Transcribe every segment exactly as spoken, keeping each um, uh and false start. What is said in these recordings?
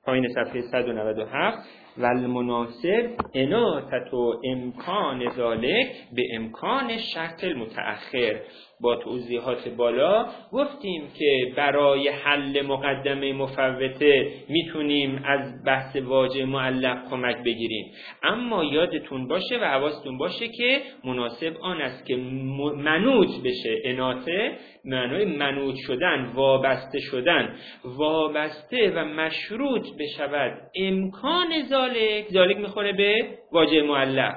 پایین صفحه صد و نود و هفت و المناسب اناتت و امکان ذالک به امکان شرط المتأخر. با توضیحات بالا گفتیم که برای حل مقدمه مفوته میتونیم از بحث واجب معلق کمک بگیریم، اما یادتون باشه و حواستون باشه که مناسب آن است که منوط بشه. اناته معنای منوط شدن، وابسته شدن، وابسته و مشروط بشود امکان ذالک. ذالک میخوره به واجب معلق.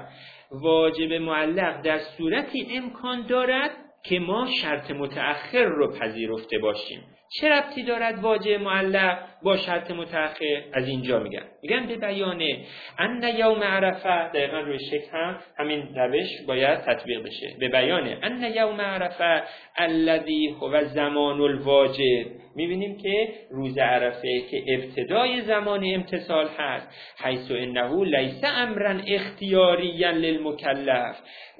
واجب معلق در صورتی امکان دارد که ما شرط متأخر رو پذیرفته باشیم. چه ربطی دارد واجب معلق با شرط متأخر؟ از اینجا میگن میگن به بیانه ان یوم عرفه، دقیقا روی شکل هم همین روش باید تطبیق بشه. به بیانه ان یوم عرفه الذی هو زمان الواجب، میبینیم که روز عرفه که ابتدای زمان امتثال هست، حیث انه لیس امرا اختیاریا للمکلف،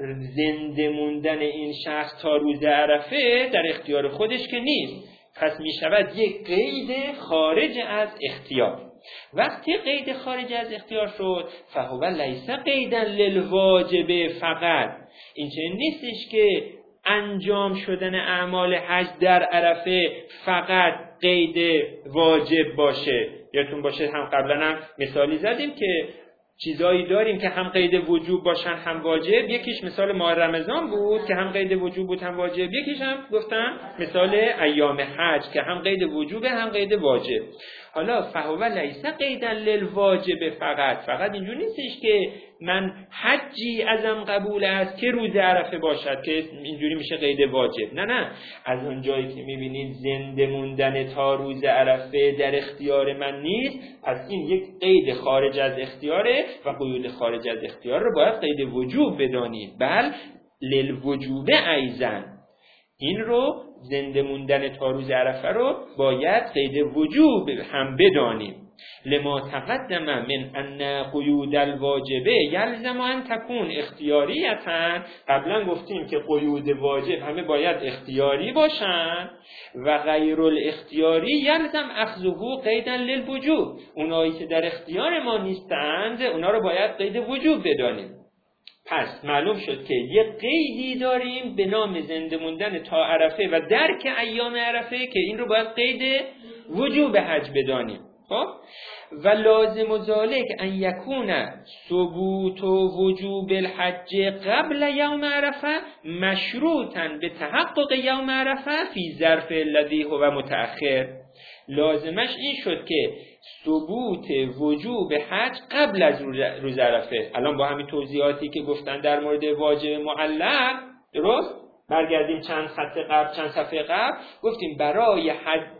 زنده موندن این شخص تا روز عرفه در اختیار خودش که نیست، پس می شود یک قید خارج از اختیار. وقتی قید خارج از اختیار شد فهو لیس قیدا للواجب فقط، این چه نیستش که انجام شدن اعمال حج در عرفه فقط قید واجب باشه. یادتون باشه هم قبلا هم مثالی زدیم که چیزایی داریم که هم قید وجوب باشن هم واجب. یکیش مثال ماه رمضان بود که هم قید وجوب بود هم واجب. یکیش هم گفتم مثال ایام حج که هم قید وجوب هم قید واجب. حالا فهو لیس قیدا للواجب فقط، فقط اینجوری نیستش که من حجی ازم قبول است که روز عرفه باشد که اینجوری میشه قید واجب. نه نه، از اون جایی که میبینید زنده موندن تا روز عرفه در اختیار من نیست، پس این یک قید خارج از اختیاره و قیود خارج از اختیار رو باید قید وجوب بدانید. بل للوجوب ایضا، این رو زنده موندن تا روز عرفه رو باید قید وجوب هم بدانیم. لما تقدم من ان قیود الواجبه یلزم ان تکون اختیاریتا، قبلا گفتیم که قیود واجب همه باید اختیاری باشن و غیر الاختیاری یلزم اخذه قیدا للوجوب، اونایی که در اختیار ما نیستند اونا رو باید قید وجوب بدانیم. پس معلوم شد که یک قیدی داریم به نام زنده موندن تا عرفه و درک ایام عرفه که این رو باید قید وجوب حج بدانیم. خب و لازم ذالک ان یکون ثبوت وجوب الحج قبل یوم عرفه مشروطا به تحقق یوم عرفه فی ظرف الذی هو متأخر. لازمش این شد که ثبوت وجوب حج قبل از روز عرفه. الان با همین توضیحاتی که گفتن در مورد واجب معلق، درست؟ برگردیم چند خط قبل، چند صفحه قبل گفتیم برای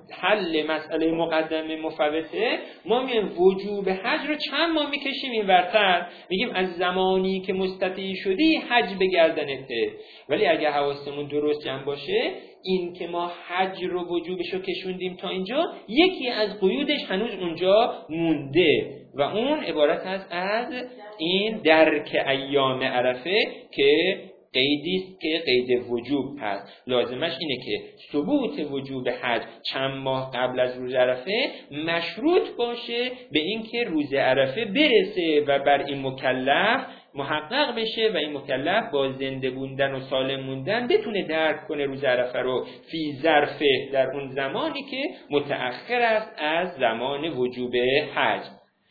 حل مسئله مقدمه مفوته ما میایم وجوب حج رو چند ماه میکشیم این ورتر، میگیم از زمانی که مستطیع شدی حج به گردنته. ولی اگه حواسمون درست جمع باشه این که ما حج رو وجوبش رو کشوندیم تا اینجا، یکی از قیودش هنوز اونجا مونده و اون عبارت است از این درک ایام عرفه که قیدی است که قید وجوب هست. لازمش اینه که ثبوت وجوب حج چند ماه قبل از روز عرفه مشروط باشه به اینکه روز عرفه برسه و بر این مکلف محقق بشه و این مکلف با زنده موندن و سالم موندن بتونه درک کنه روز عرفه رو فی ظرفه، در اون زمانی که متأخر است از زمان وجوب حج.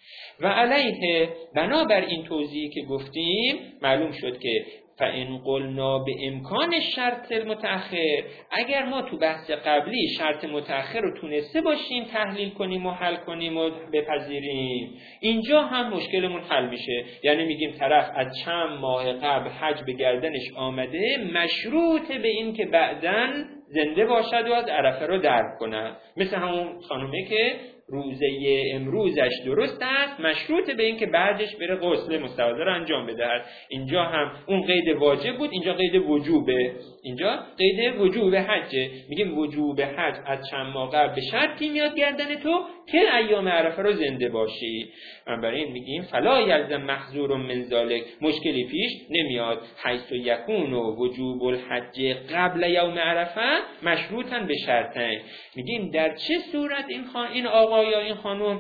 و علیه بنابر این توضیحی که گفتیم معلوم شد که فإن قلنا به امکان شرط المتأخر، اگر ما تو بحث قبلی شرط متأخر رو تونسته باشیم تحلیل کنیم و حل کنیم و بپذیریم، اینجا هم مشکلمون حل میشه. یعنی میگیم طرف از چند ماه قبل حج به گردنش آمده، مشروط به این که بعداً زنده باشد و از عرفه رو درک کنه. مثل همون خانومه که روزه امروزش درست است، مشروط به این که بعدش بره غسل مستحاضه رو انجام بده. اینجا هم اون قید واجب بود، اینجا قید وجوبه. اینجا قید وجوب حجه. میگیم وجوب حج از چند ماه قبل به شرطی میاد گردن تو که ایام عرفه رو زنده باشی. بنابراین میگیم فلا یلزم محظور من ذالک، مشکلی پیش نمیاد. حیث یکون وجوب الحج قبل یوم عرفه مشروطاً به شرطین. میگیم در چه صورت این خان این آقا یا این خانم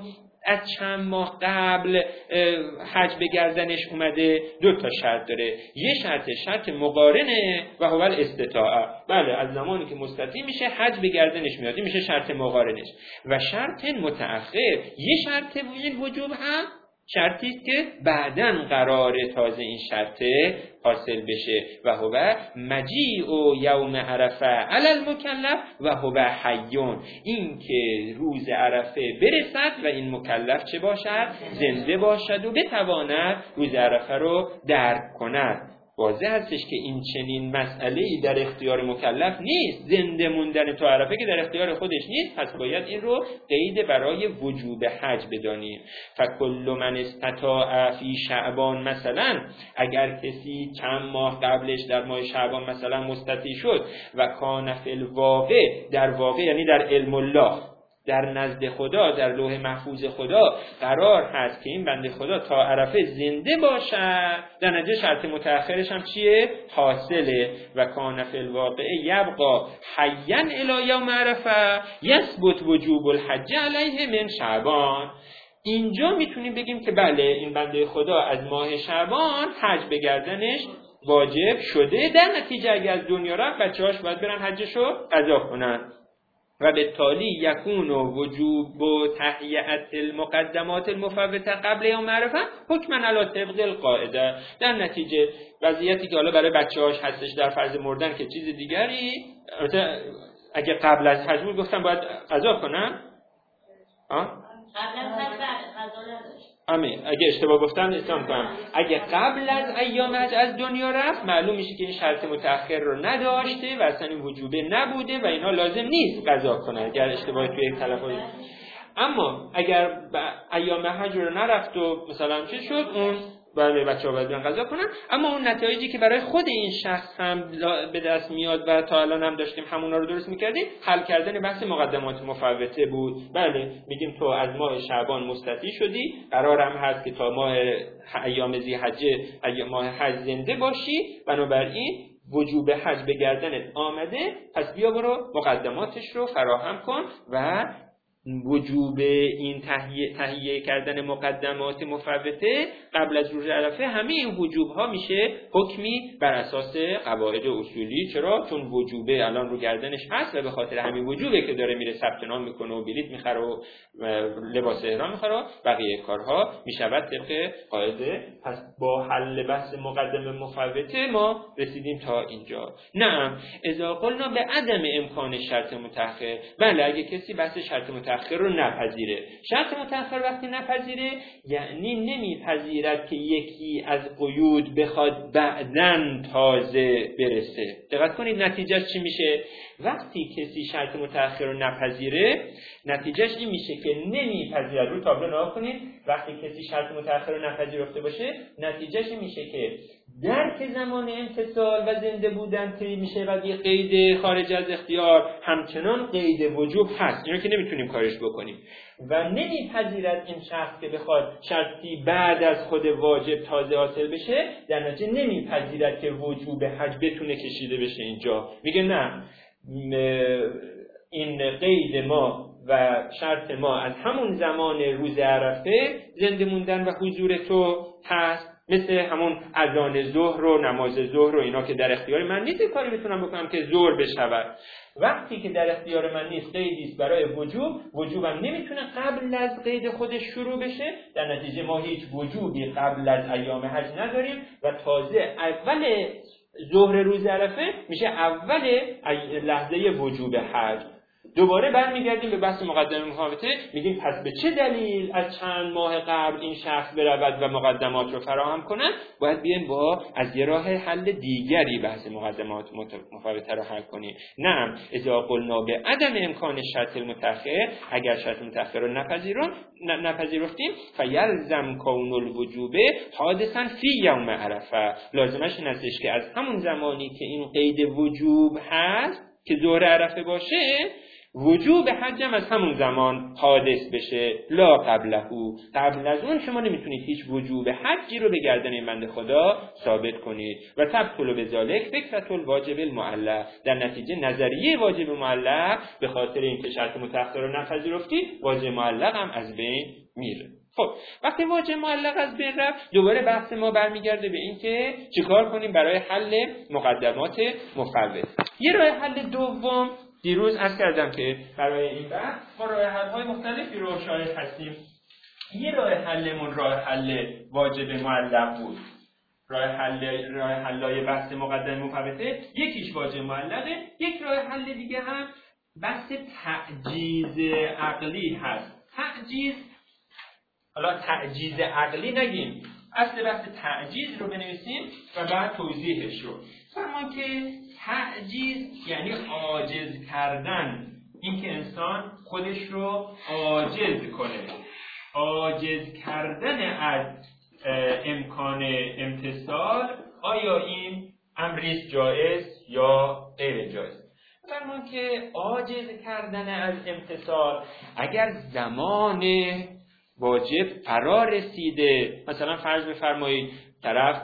از چند ماه قبل حج به گردنش اومده دو تا شرط داره. یه شرط شرط مقارنه و هو الاستطاعه. بله از زمانی که مستطیع میشه حج به گردنش میاد میشه شرط مقارنش. و شرط متأخر، یه شرط این وجوب هم شرطی است که بعداً قراره تازه این شرط حاصل بشه و هو مجیء یوم عرفه علی المکلف و هو حیون، این که روز عرفه برسد و این مکلف چه باشد؟ زنده باشد و بتواند روز عرفه رو درک کند. واضح هستش که این چنین مسئله‌ای در اختیار مکلف نیست. زنده موندن تو عرفه که در اختیار خودش نیست، پس باید این رو قید برای وجوب حج بدانیم. فکل من استطاع فی شعبان، مثلا اگر کسی چند ماه قبلش در ماه شعبان مثلا مستطیع شد و کان فی الواقع، در واقع یعنی در علم الله، در نزد خدا، در لوح محفوظ خدا قرار هست که این بنده خدا تا عرفه زنده باشد، در نتیجه شرط متأخرش هم چیه؟ حاصله. و کان فی الواقع یبقى حیا الی یوم عرفه یثبت وجوب الحج علیه من شعبان. اینجا میتونیم بگیم که بله این بنده خدا از ماه شعبان حج به گردنش واجب شده، در نتیجه اگر از دنیا رفت بچه‌هاش باید برن حجشو قضا کنن. و به تالی یکون وجوب و تهیئت المقدمات المفوته قبل یوم عرفه حکما علی طبق القاعده. در نتیجه وضعیتی که حالا برای بچه‌هاش هستش در فرض مردن که چیز دیگری، اگه قبل از حج بود گفتم باید قضا کنن، ها قبل از حج قضا نداشت. امین. اگه اشتباه گفتم اصلاح کنم. اگه قبل از ایام حج از دنیا رفت معلوم میشه که این شرط متأخر رو نداشته و اصلا این وجوبه نبوده و اینا لازم نیست قضا کنه اگر اشتباهی توی تلفظ. اما اگر ایام حج رو نرفت و مثلا چه شد، اون بله بچه‌ها باید بیان قضا کنن. اما اون نتایجی که برای خود این شخص هم به دست میاد و تا الان هم داشتیم همونا رو درست میکردیم، حل کردن بحث مقدمات مفوته بود. بله میگیم تو از ماه شعبان مستطیع شدی، قرارم هست که تا ماه ایام ذی‌حجه ایام ماه حج زنده باشی، بنابراین وجوب حج به گردنت آمده، پس بیا برو مقدماتش رو فراهم کن و وجوب این تهیه تهیه کردن مقدمات مفوته قبل از روز عرفه، همه این وجوب ها میشه حکمی بر اساس قواعد اصولی. چرا؟ چون وجوبه الان رو گردنش هست و به خاطر همین وجوبه که داره میره ثبت نام میکنه و بلیط میخره و لباس احرام میخره و بقیه کارها میشود طبق قاعده. پس با حل بحث مقدمه مفوته ما رسیدیم تا اینجا. نعم اذا قلنا به عدم امکان شرط متأخر، بله اگه کسی بحث شرط متأخر رو نپذیره، شرط متأخر وقتی نپذیره یعنی نمیپذیرد که یکی از قیود بخواد بعداً تازه برسه. دقت کنید نتیجهش چی میشه؟ وقتی کسی شرط متأخر رو نپذیره نتیجهش این میشه که نمیپذیرد. رو تابلو نگاه کنید، وقتی کسی شرط متأخر رو نپذیرفته باشه نتیجهش این میشه که درک زمان انفصال و زنده بودن طی میشه و یه قید خارج از اختیار همچنان قید وجوب هست، اینا که نمیتونیم کارش بکنیم. و نمیپذیرد این شخص که بخواد شرطی بعد از خود واجب تازه حاصل بشه، در نتیجه نمیپذیرد که وجوب حج بتونه کشیده بشه اینجا. میگه نه، این قید ما و شرط ما از همون زمان روز عرفه زنده موندن و حضور تو هست، مثل همون اذان ظهر و نماز ظهر و اینا که در اختیار من نیست کاری میتونم بکنم که ظهر بشود. وقتی که در اختیار من نیست قیدی است برای وجوب، وجوبم نمیتونه قبل از قید خودش شروع بشه، در نتیجه ما هیچ وجوبی قبل از ایام حج نداریم و تازه اول ظهر روز عرفه میشه اول لحظه وجوب حج. دوباره برمیگردیم به بحث مقدمه مفوته، میگیم پس به چه دلیل از چند ماه قبل این شخص برود و مقدمات رو فراهم کنه؟ باید بیایم با از یه راه حل دیگری بحث مقدمات مفوته رو حل کنیم. نه اذا قلنا به عدم امکان شرط المتأخر، اگر شرط متأخر رو نپذیرون نپذیرفتیم فیلزم کون الوجوب حادثا فی یوم عرفه، لازمش این هستش که از همون زمانی که این قید وجوب هست که ظهر عرفه باشه، وجوب حجم از همون زمان حادث بشه، لا قبله. قبل از اون شما نمیتونید هیچ وجوب حجی رو به گردن این بنده خدا ثابت کنید. و تبطل بذالک فکرة الواجب المعلق، در نتیجه نظریه واجب معلق به خاطر اینکه شرط متأخر رو نپذیرفتی، واجب معلق هم از بین میره. خب وقتی واجب معلق از بین رفت، دوباره بحث ما برمیگرده به این که چیکار کنیم برای حل مقدمات مفوض. یه راه حل دوم، دیروز عرض کردم که برای این بحث ما راه حل های مختلفی رو شاهد هستیم. یه راه حلمون راه حل واجب معلق بود. راه حل راه حلای بحث مقدمه مفوضه یکیش واجب معلقه، یک راه حل دیگه هم بحث تعجیز عقلی هست. تعجیز، حالا تعجیز عقلی نگیم، اصل بحث تعجیز رو بنویسیم و بعد توضیحش رو. فرمان که تعجیز یعنی عاجز کردن، این که انسان خودش رو عاجز کنه، عاجز کردن از امکان امتثال. آیا این امریست جایز یا غیر جایز؟ فرمان که عاجز کردن از امتثال اگر زمان واجب فرا رسیده، مثلا فرض بفرمایید طرف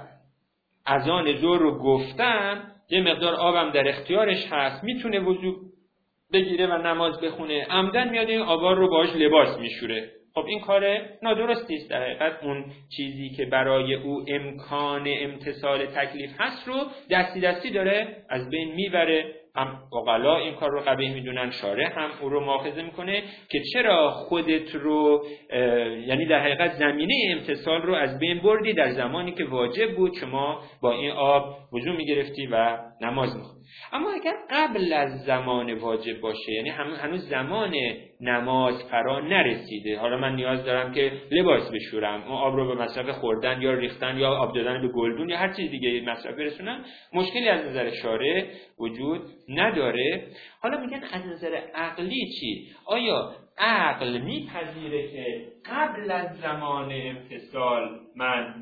اذان ظهر رو گفتن، یه مقدار آبم در اختیارش هست، میتونه وضو بگیره و نماز بخونه، عمدن میاد این آبا رو باهاش لباس میشوره. خب این کار نادرستی است. در حقیقت اون چیزی که برای او امکان امتثال تکلیف هست رو دستی دستی داره از بین میبره. هم عقلا این کار رو قبیح میدونن، شارع هم او رو مؤاخذه میکنه که چرا خودت رو، یعنی در حقیقت زمینه امتثال رو از بین بردی در زمانی که واجب بود شما با این آب وضو میگرفتی و نماز میخوندی. اما اگر قبل از زمان واجب باشه، یعنی هنوز زمان نماز فرا نرسیده، حالا من نیاز دارم که لباس بشورم، اون آب رو به مصرف خوردن یا ریختن یا آب دادن به گلدون یا هر چیز دیگه مصرف برسونم، مشکلی از نظر شارع وجود نداره. حالا میگن از نظر عقلی چی؟ آیا عقل میپذیره که قبل از زمان امتثال من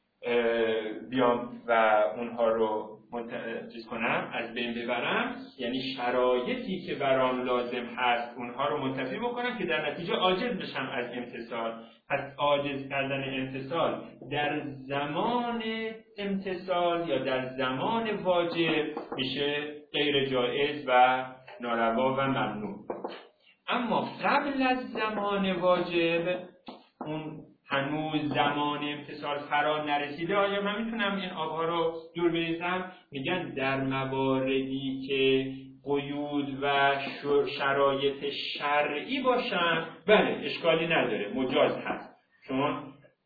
بیام و اونها رو چیز کنم، از بین ببرم، یعنی شرایطی که برام لازم هست اونها رو منتفی بکنم که در نتیجه عاجز بشم از امتثال. پس عاجز کردن امتثال در زمان امتثال یا در زمان واجب میشه غیر جایز و ناروا و ممنوع. اما قبل از زمان واجب، اون هنوز زمان امتثال فرا نرسیده، آیا من میتونم این آبها رو دور بریزم؟ میگن در مواردی که قیود و شرایط شرعی باشن، بله اشکالی نداره، مجاز هست، چون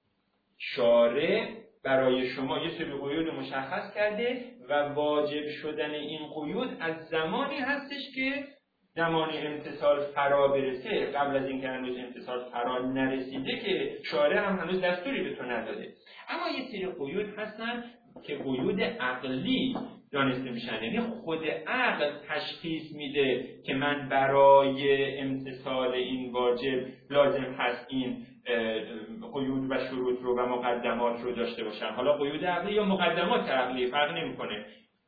شارع برای شما یه سری قیود مشخص کرده و واجب شدن این قیود از زمانی هستش که زمان امتثال فرا برسه. قبل از اینکه هنوز امتثال فرا نرسیده که شارع هم هنوز دستوری به تو نداده. اما یه سری قیود هستن که قیود عقلی دانسته میشن، یعنی خود عقل تشخیص میده که من برای امتثال این واجب لازم هست این قیود و شروط رو و مقدمات رو داشته باشم. حالا قیود عقلی یا مقدمات عقلی فرق نمیکنه.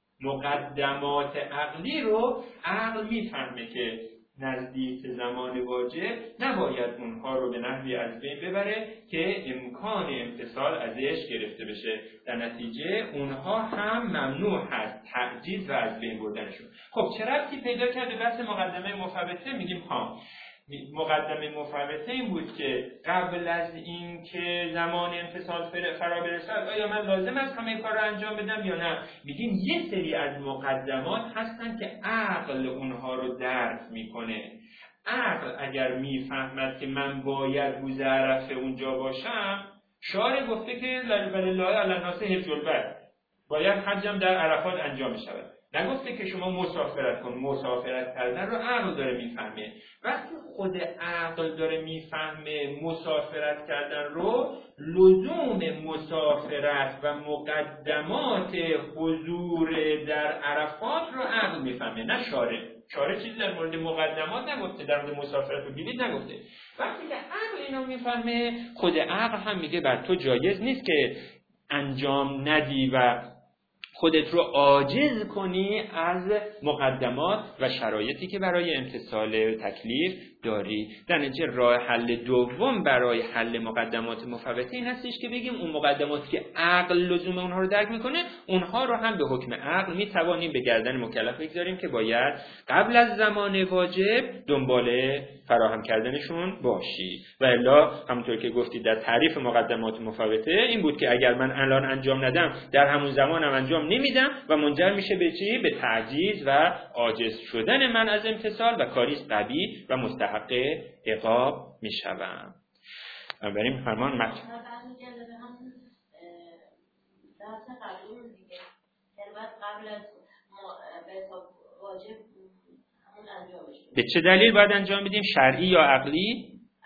مقدمات عقلی رو عقل میفهمه که نزدیک زمان واجب نباید اونها رو به نحوی از بین ببره که امکان امتثال ازش گرفته بشه، در نتیجه اونها هم ممنوع هست تعجیز و از بین بردنشون. خب چه ربطی پیدا کرده بحث مقدمه مفوضه؟ میگیم ها مقدمه مفوضه این بود که قبل از این که زمان امتثال فرا برسد آیا من لازم است همه کار رو انجام بدم یا نه؟ میگیم یه سری از مقدمات هستن که عقل اونها رو درک میکنه. عقل اگر میفهمد که من باید روز عرفه اونجا باشم، شارع گفته که ولله علی الناس حج البیت، باید حجم در عرفات انجام شود، نگفته که شما مسافرت کن. مسافرت کردن رو عقل داره میفهمه. وقتی خود عقل داره میفهمه مسافرت کردن رو، لزوم مسافرت و مقدمات حضور در عرفات رو عقل میفهمه، نه شارع. شارع چیزی در مورد مقدمات نگفته، در مورد مسافرت و بلیط نگفته. وقتی که عقل اینو میفهمه، خود عقل هم میگه بر تو جایز نیست که انجام ندی و خودت رو عاجز کنی از مقدمات و شرایطی که برای امتثال تکلیف داری. در نتیجه راه حل دوم برای حل مقدمات مفوته این هستش که بگیم اون مقدماتی که عقل لزوم اونها رو درک میکنه، اونها رو هم به حکم عقل میتوانیم به گردن مکلف بگذاریم که باید قبل از زمان واجب دنبال فراهم کردنشون باشی. و الا همونطور که گفتید در تعریف مقدمات مفوته این بود که اگر من الان انجام ندم در همون زمانم انجام نمیدم و منجر میشه به چی؟ به تعجیز و عاجز شدن من از امتثال و کاری قبیح و مستحق عقاب میشوم. بریم فرمان مت به چه دلیل باید انجام بدیم؟ شرعی یا عقلی؟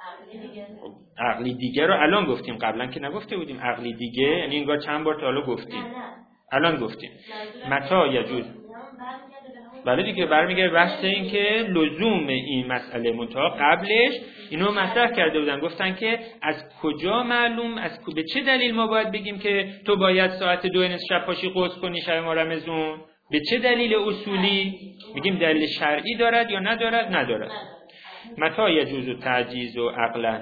عقلی دیگه رو الان گفتیم، قبلا که نگفته بودیم. عقلی دیگه یعنی انگار چند بار تا حالا گفتیم، الان گفتیم متا یجوز. بله دیگه برمیگره بحث این که لزوم این مسئله منتها قبلش اینو مطرح کرده بودن، گفتن که از کجا معلوم، از به چه دلیل ما باید بگیم که تو باید ساعت دو نصف شب پاشی غسل کنی شب ما رمضان؟ به چه دلیل اصولی؟ میگیم دلیل شرعی دارد یا ندارد؟ ندارد. متا یجوز و تعجیز و عقلا،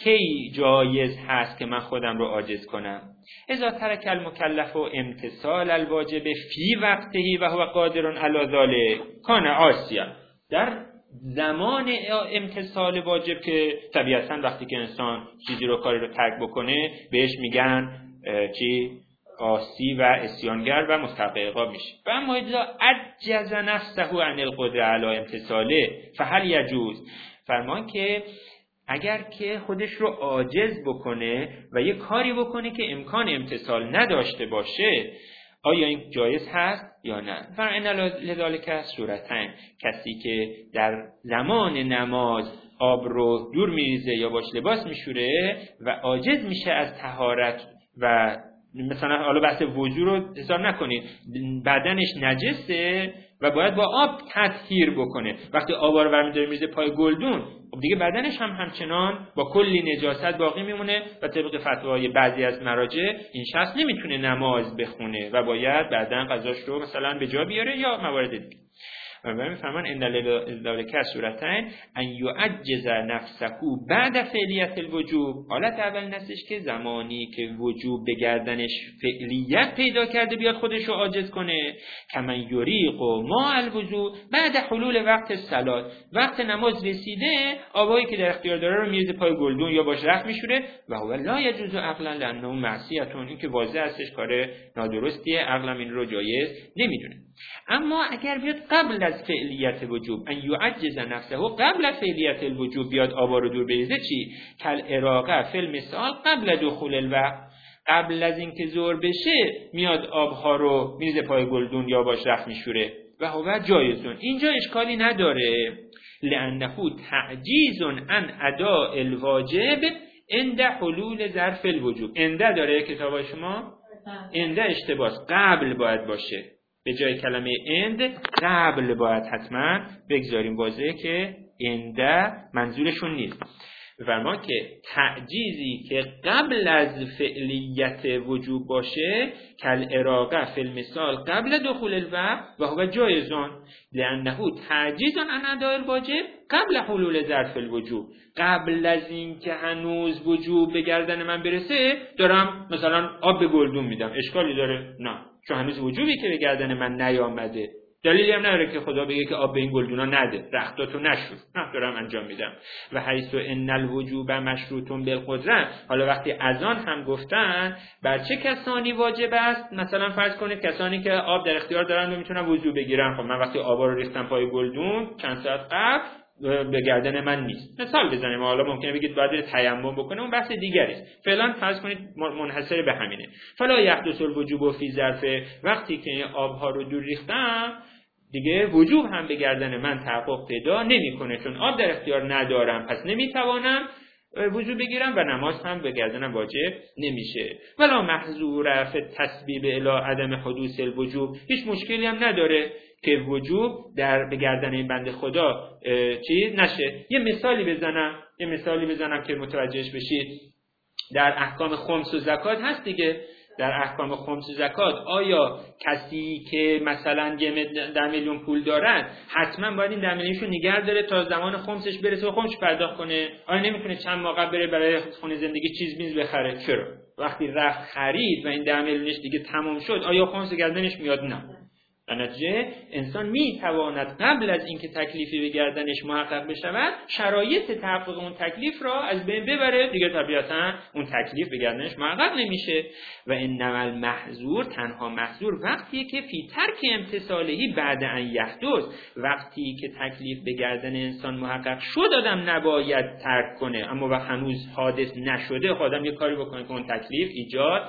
کی جایز هست که من خودم رو عاجز کنم؟ اذا ترک المکلف و امتثال الواجب فی وقتهی و هو قادر علی ذلک کان عاصیا. در زمان امتثال واجب که طبیعتاً وقتی که انسان چیزی رو کاری رو ترک بکنه بهش میگن چی؟ عاصی و عصیانگر و مستحق عقاب میشه. و اما اذا عجز نفسه عن القدره علی امتثاله فهل یجوز، فرمان که اگر که خودش رو عاجز بکنه و یه کاری بکنه که امکان امتثال نداشته باشه، آیا این جایز هست یا نه؟ فرعن لذالک صورتین، کسی که در زمان نماز آب رو دور میریزه یا باش لباس میشوره و عاجز میشه از طهارت و مثلا حالا بحث وضو رو حساب نکنید، بدنش نجسه و باید با آب تطهیر بکنه، وقتی آب رو برمی‌داره میریزه پای گلدون خب دیگه بدنش هم همچنان با کلی نجاست باقی میمونه و طبق فتوای بعضی از مراجع این شخص نمیتونه نماز بخونه و باید بعداً قضاش رو مثلا به جا بیاره یا موارد دیگه. و میفرمان ان لذالک صورتین ان یعجز نفسه بعد فعلیت الوجوب. حالت اول نستش که زمانی که وجوب به گردنش فعلیت پیدا کرده بیاد خودش رو عاجز کنه، کمن یریق و ما الوضو بعد حلول وقت صلات، وقت نماز رسیده آبایی که در اختیار داره رو میریزه پای گلدون یا باش رخت میشوره و هو لا یجوز عقلا لانه معصیتون، این که واضح هستش کار نادرستیه، عقلم این رو جایز نمیدونه. اما اگر بیاد قبل از فعلیت وجوب ان یعجز نفسه قبل از فعلیت الوجوب بیاد آبا رو دور بریزه، چی؟ کل اراقه فی المثال قبل دخول الوقت، قبل از اینکه ظهر بشه میاد آبها رو میریزه پای گلدون یا باش رخت میشوره و هو جایزون، اینجا اشکالی نداره. لانه تعجیز عن اداء الواجب عند حلول ظرف الوجوب. انده داره کتاب شما؟ انده اشتباهه، قبل باید باشه، به جای کلمه اند قبل باید حتما بگذاریم، واضحه که انده منظورشون نیست. بفرما که تعجیزی که قبل از فعلیت وجوب باشه کل اراقه فی المثال قبل دخول الوقت و هو جایزون لانه تعجیز عن اداء الواجب قبل حلول ظرف الوجوب، قبل از این که هنوز وجوب به گردن من برسه دارم مثلا آب به گلدون میدم، اشکالی داره؟ نه، چون هنوز وجوبی که به گردن من نیامده، دلیلی هم نداره که خدا بگه که آب به این گلدونا نده، رختاتو نشو، نه دارم انجام میدم. و حیث ان الوجوب مشروط بالقدره، حالا وقتی اذان هم گفتن بر چه کسانی واجب است؟ مثلا فرض کنید کسانی که آب در اختیار دارن و میتونن وضو بگیرن، خب من وقتی آبا رو ریختم پای گلدون چند ساعت قبل به گردن من نیست. مثال بزنیم، حالا ممکنه بگید باید تیمم بکنه، اون بحث دیگری است. فعلا فرض کنید منحصر به همینه. فلا یحدث الوجوب فی ظرف، وقتی که آبها رو دور ریختم دیگه وجوب هم به گردن من تحقق پیدا نمیکنه، چون آب در اختیار ندارم، پس نمیتوانم وضو بگیرم و نماز هم به گردنم واجب نمیشه. ولا محظور فی التسبیب الی عدم حدوث الوجوب، هیچ مشکلی هم نداره که وجوب در به گردن این بنده خدا چی نشه. یه مثالی بزنم یه مثالی بزنم که متوجهش بشید. در احکام خمس و زکات هست دیگه، در احکام خمس و زکات آیا کسی که مثلا ده میلیون پول دارد حتما باید این ده میلیونشو نگه داره تا زمان خمسش برسه و خمسش پرداخت کنه؟ آیا نمیتونه چند ماه قبل بره برای خونه زندگی چیز میز بخره؟ چرا؟ وقتی رفت خرید و این ده میلیونش دیگه تمام شد آیا خمس گردنش میاد؟ نه. در نتیجه انسان میتواند قبل از اینکه تکلیفی به گردنش محقق بشود شرایط تحقق اون تکلیف را از بین ببره، دیگه طبیعتا اون تکلیف به گردنش محقق نمیشه. و انما المحظور، تنها محظور وقتیه که فی ترک امتثالهی بعد ان یحدث، وقتی که تکلیف به گردن انسان محقق شد آدم نباید ترک کنه، اما وقت هنوز حادث نشده آدم یه کاری بکنه که اون تکلیف ایجاد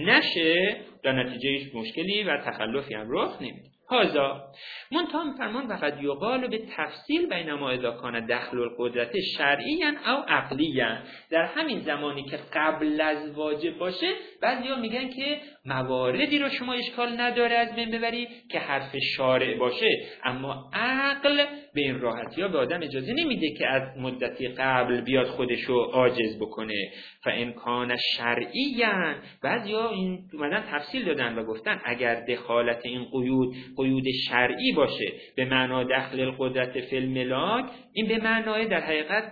نشه، در نتیجهش مشکلی و تخلفی هم رخ نمیده. هذا منتها میفرمان وقد یقال به تفصیل بینما اذا کان دخل القدرت شرعیا او عقلیا، در همین زمانی که قبل از واجب باشه بعضیا میگن که مواردی رو شما اشکال نداره از بین ببری که حرف شارع باشه، اما عقل به این راحتی ها به آدم اجازه نمیده که از مدتی قبل بیاد خودشو عاجز بکنه. فامکان شرعیا، بعضیا این اومدن تفصیل دادن و گفتن اگر دخالت این قیود قیود شرعی باشه به معنا دخل القدرت فی الملاک، این به معنای در حقیقت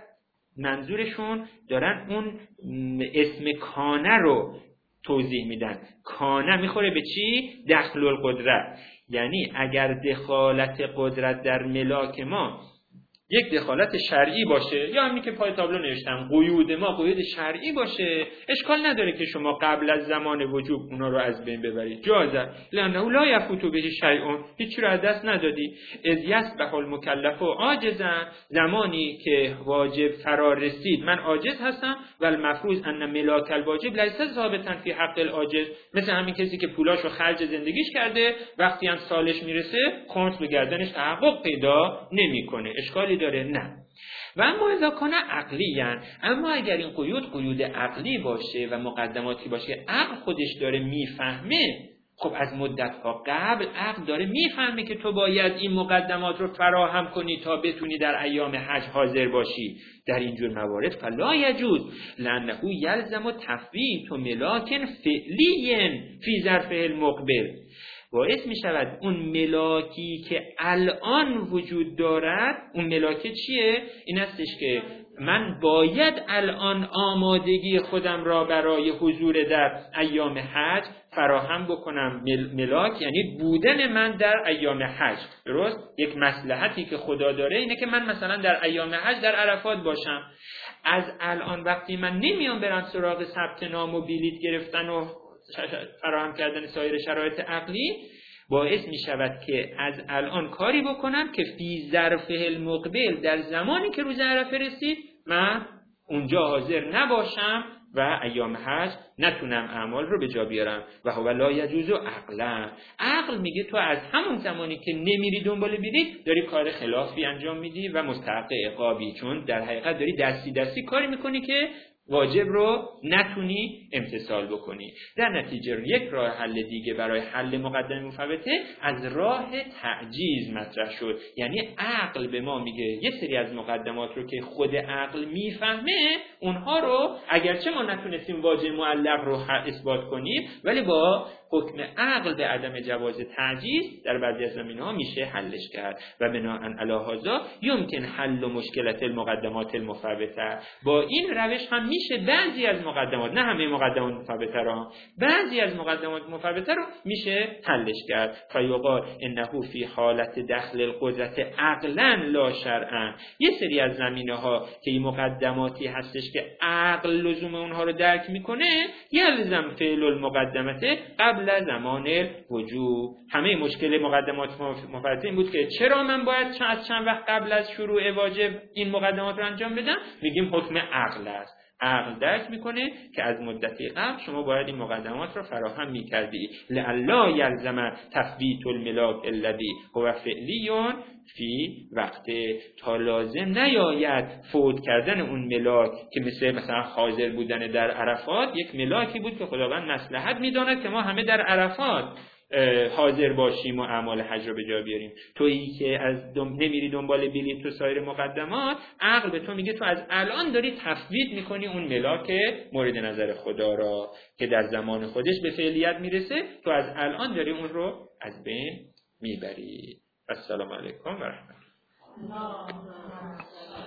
منظورشون دارن اون اسم کانه رو توضیح میدن. کانه میخوره به چی؟ دخل القدرت. یعنی اگر دخالت قدرت در ملاک ما یک دخالت شرعی باشه، یا همین که پای تابلو نوشتم قیود ما قیود شرعی باشه، اشکال نداره که شما قبل از زمان وجوب اونا رو از بین ببرید. جازه لانه لا یفوت به شیء، هیچی رو از دست ندادی. اذ یصبح المکلف عاجزا، زمانی که واجب فرا رسید من عاجز هستم، و المفروض ان ملاک الواجب لیس ثابتا فی حق العاجز، مثل همین کسی که پولاشو خرج زندگیش کرده وقتی هم سالش میرسه خمس به گردنش تحقق پیدا نمیکنه. اشکالی داره؟ نه. و اما اذا کان عقلیاً، اما اگر این قیود قیود عقلی باشه و مقدماتی باشه عقل خودش داره میفهمه، خب از مدت‌ها قبل عقل داره میفهمه که تو باید این مقدمات رو فراهم کنی تا بتونی در ایام حج حاضر باشی، در اینجور موارد فلا یجوز لانه یلزم تفویت ملاک فعلی فی ظرفه المقبل، باعث می شود اون ملاکی که الان وجود دارد، اون ملاک چیه؟ این هستش که من باید الان آمادگی خودم را برای حضور در ایام حج فراهم بکنم. ملاک یعنی بودن من در ایام حج. درست؟ یک مصلحتی که خدا داره اینه که من مثلا در ایام حج در عرفات باشم. از الان وقتی من نمیام برم سراغ ثبت نام و بلیط گرفتن و فراهم کردن سایر شرایط عقلی، باعث می شود که از الان کاری بکنم که فی ظرفه المقبل، در زمانی که روز عرفه رسید من اونجا حاضر نباشم و ایام حج نتونم اعمال رو به جا بیارم. و هو لا یجوز عقلا، عقل میگه تو از همون زمانی که نمیری دنبال بلیط داری کار خلافی انجام میدی و مستحق عقابی، چون در حقیقت داری دستی دستی کاری میکنی که واجب رو نتونی امتثال بکنی. در نتیجه یک راه حل دیگه برای حل مقدمه مفوته از راه تعجیز مطرح شد. یعنی عقل به ما میگه یه سری از مقدمات رو که خود عقل میفهمه اونها رو اگرچه ما نتونستیم واجب معلق رو اثبات کنیم، ولی با حکم عقل به عدم جواز تعجیز در بعضی از زمینه‌ها میشه حلش کرد. و بناء علی هذا یمکن حل مشکلات المقدمات المفوته، با این روش هم میشه بعضی از مقدمات، نه همه مقدمات مفوته را، بعضی از مقدمات مفوته رو میشه حلش کرد. فیقال انه فی حالت دخل القدرت عقلا لا شرعا، یه سری از زمینه‌ها که این مقدماتی هستش که عقل لزوم اونها رو درک میکنه، یلزم فعل المقدمات قبل زمان وجوب. همه مشکل مقدمات مفوته این بود که چرا من باید از چند وقت قبل از شروع واجب این مقدمات رو انجام بدم؟ میگیم حکم عقل است. عقل درک میکنه که از مدتی قبل شما باید این مقدمات رو فراهم میکردی. لعلا یلزم تثبیت الملاک الذی هو فعلی فی وقت، تا لازم نیاید فوت کردن اون ملاک که مثل مثلا حاضر بودن در عرفات، یک ملاکی بود که خداوند مصلحت میداند که ما همه در عرفات حاضر باشیم و اعمال حج رو به جا بیاریم. تویی که از دم... نمیری دنبال بلیط تو سایر مقدمات، عقل به تو میگه تو از الان داری تفویض میکنی اون ملاک مورد نظر خدا را که در زمان خودش به فعلیت میرسه، تو از الان داری اون رو از بین میبری. السلام علیکم و رحمت الله.